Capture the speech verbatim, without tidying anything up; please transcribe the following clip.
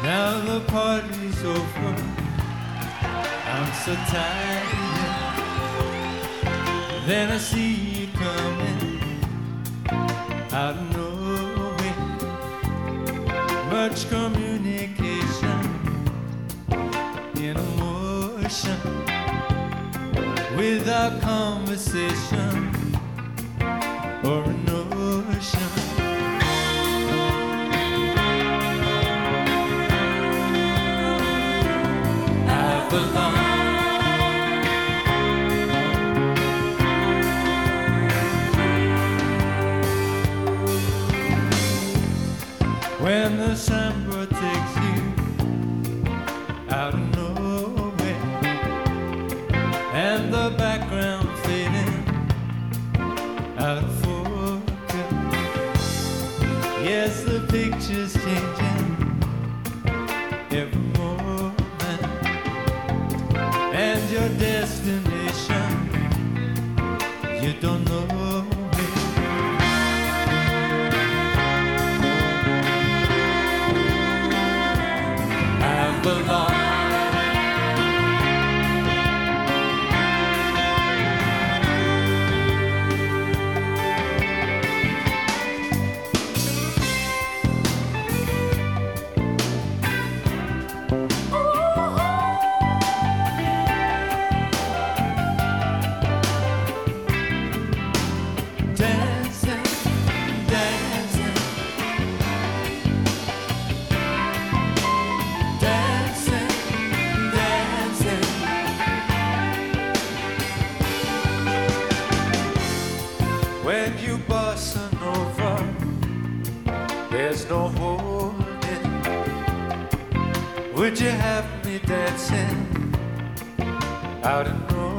Now the party's over, I'm so tired. Then I see you coming out of nowhere. Much communication in emotion, without conversation or a notion. I belong. When the samba takes you out of nowhere, and the background fading out of focus, yes, the picture's changing every moment, and your destination, you don't know. Belong. Dancing, dancing. When you bossa nova, there's no holding. Would you have me dancing out of nowhere?